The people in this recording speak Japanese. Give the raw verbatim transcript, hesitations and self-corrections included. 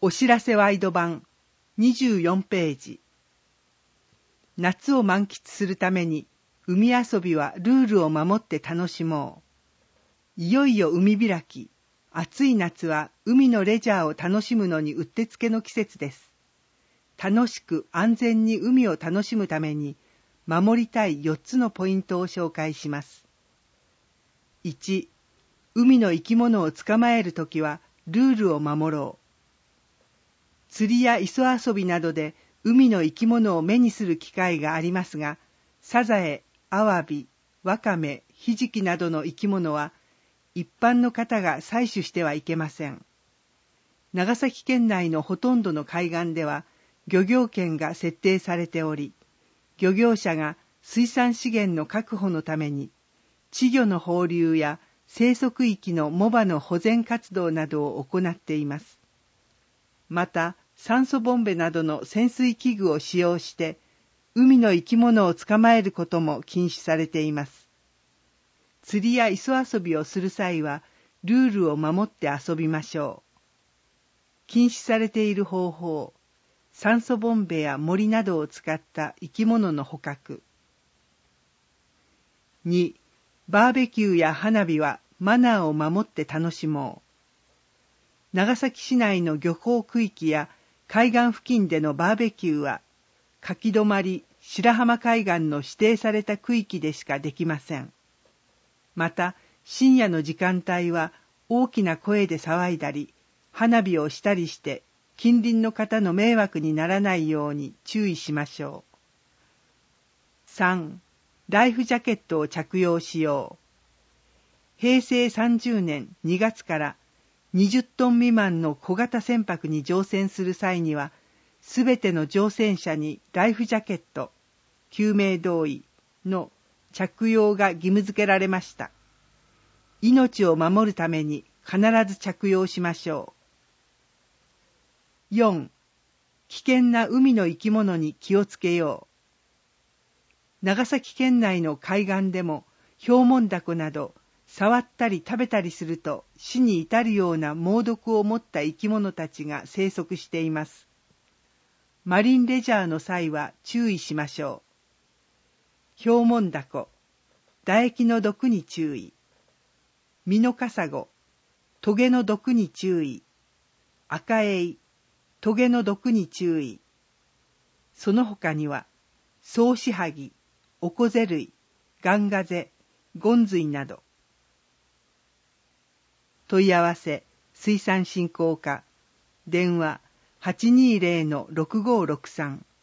お知らせワイド版にじゅうよんページ。夏を満喫するために海遊びはルールを守って楽しもう。いよいよ海開き。暑い夏は海のレジャーを楽しむのにうってつけの季節です。楽しく安全に海を楽しむために守りたいよっつのポイントを紹介します。いち、海の生き物を捕まえるときはルールを守ろう。釣りや磯遊びなどで海の生き物を目にする機会がありますが、サザエ、アワビ、ワカメ、ヒジキなどの生き物は一般の方が採取してはいけません。長崎県内のほとんどの海岸では漁業権が設定されており、漁業者が水産資源の確保のために稚魚の放流や生息域の藻場の保全活動などを行っています。また、酸素ボンベなどの潜水器具を使用して海の生き物を捕まえることも禁止されています。釣りや磯遊びをする際はルールを守って遊びましょう。禁止されている方法、酸素ボンベや森などを使った生き物の捕獲。に、バーベキューや花火はマナーを守って楽しもう。長崎市内の漁港区域や海岸付近でのバーベキューは、書き止まり白浜海岸の指定された区域でしかできません。また、深夜の時間帯は大きな声で騒いだり、花火をしたりして、近隣の方の迷惑にならないように注意しましょう。さん、ライフジャケットを着用しよう。へいせいさんじゅうねんにがつからにじゅっトン未満の小型船舶に乗船する際には、すべての乗船者にライフジャケット、救命胴衣の着用が義務付けられました。命を守るために必ず着用しましょう。よん、危険な海の生き物に気をつけよう。長崎県内の海岸でもヒョウモンダコなど触ったり食べたりすると死に至るような猛毒を持った生き物たちが生息しています。マリンレジャーの際は注意しましょう。ヒョウモンダコ、唾液の毒に注意。ミノカサゴ、トゲの毒に注意。アカエイ、トゲの毒に注意。その他には、ソウシハギ、オコゼ類、ガンガゼ、ゴンズイなど。問い合わせ、水産振興課、電話 はちにーぜろのろくごーろくさん。